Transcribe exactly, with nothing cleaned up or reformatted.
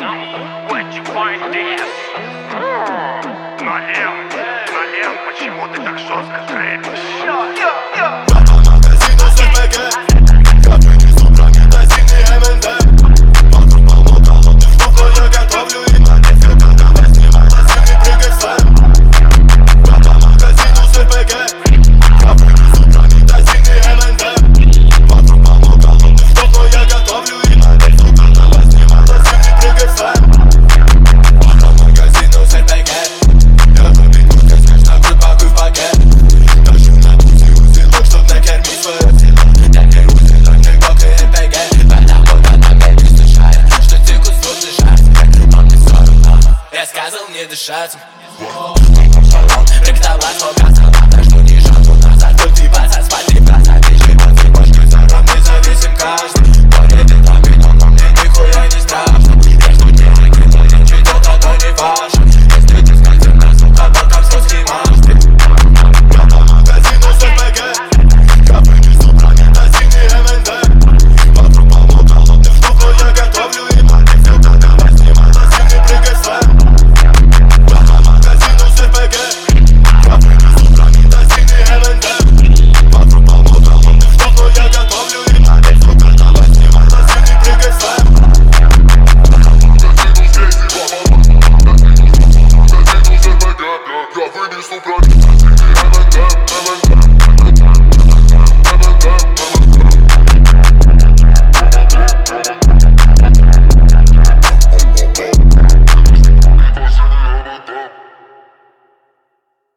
Where'd you find this? Налем, налем, почему ты так жестко трэпишь? По магазину с РПГ, я принесу бронетазины эм эн дэ. Вокруг полно голодных штук, но я готовлю и на детях, когда снимай лосины, прыгай в слэм. По магазину с РПГ, я принесу бронетазины эм эн дэ. Вокруг полно голодных штук, но я готовлю и на детях, когда снимай лосины, прыгай в слэм. По магазину с РПГ, я забегу, ты скажешь, на пакуй в пакет. Даже на пути узелок, чтоб накормить свое тело. Такой узелок, не глок и эр пэ гэ. Потому на меди слышает, что тыкус тут дышать. Но мне всё равно, я сказал не дышать. Шалом, ректовать, фокаться, надо, что не шагу назад. Тут и пацан, смотри, бросать, и живот, и башкой за ром, независим каждый.